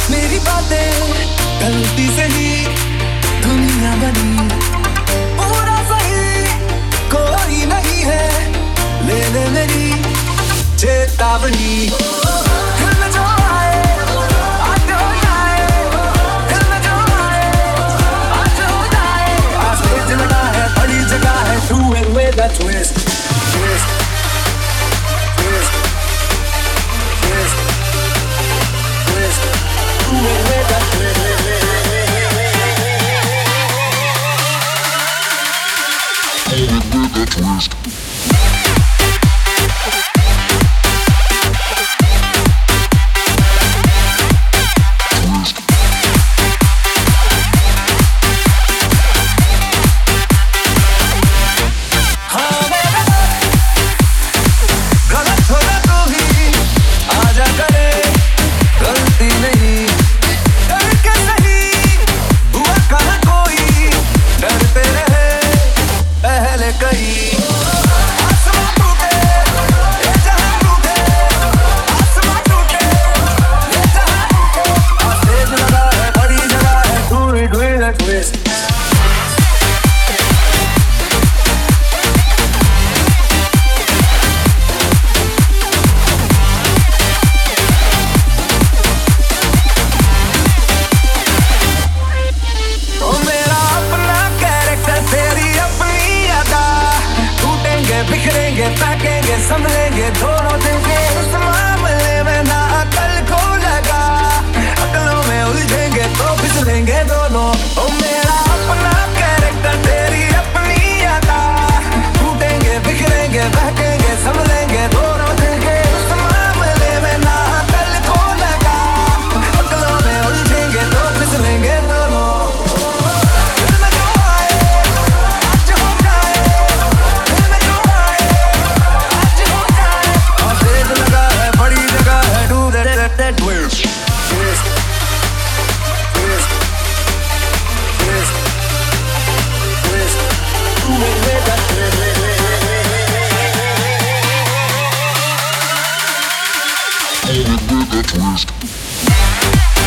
मेरी बातें गलती से ही दुनिया बनी, पूरा सही कोई नहीं है, ले ले मेरी चेतावनी। दिल में जो आए आज हो जाए, दिल में जो आए आज हो जाए। आज तेज लगा है, बड़ी जगह है, do it with a twist, twist, twist, twist, twist, do it with a twist. Twist. बिखरेंगे फेंकेंगे संभलेंगे दोनों दिल के उस मामले में ना अकल को लगा, अकलों में उलझेंगे तो फिसलेंगे दोनों। ओ मेरा अपना कैरेक्टर तेरी अपनी अदा, टूटेंगे बिखरेंगे बहकेंगे संभलेंगे दोनों दिल के उस मामले में ना अकल को लगा, अकलों में उलझेंगे तो फिसलेंगे दोनों। Twist, twist, twist, twist, twist, do it with that twist.